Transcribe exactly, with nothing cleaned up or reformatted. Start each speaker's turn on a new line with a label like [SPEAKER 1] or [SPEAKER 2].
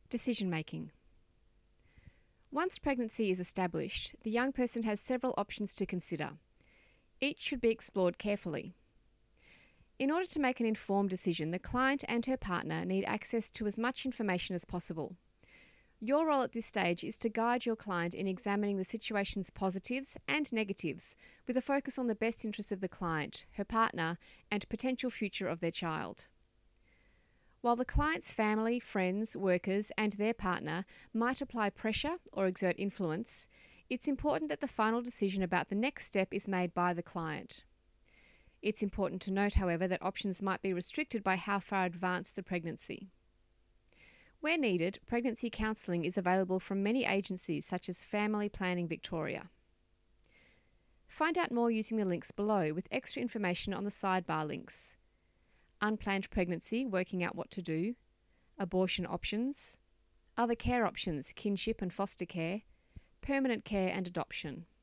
[SPEAKER 1] Decision making. Once pregnancy is established, the young person has several options to consider. Each should be explored carefully. In order to make an informed decision, the client and her partner need access to as much information as possible. Your role at this stage is to guide your client in examining the situation's positives and negatives with a focus on the best interests of the client, her partner, and potential future of their child. While the client's family, friends, workers, and their partner might apply pressure or exert influence, it's important that the final decision about the next step is made by the client. It's important to note, however, that options might be restricted by how far advanced the pregnancy. Where needed, pregnancy counselling is available from many agencies such as Family Planning Victoria. Find out more using the links below with extra information on the sidebar links. Unplanned pregnancy, working out what to do, abortion options, other care options, kinship and foster care, permanent care and adoption.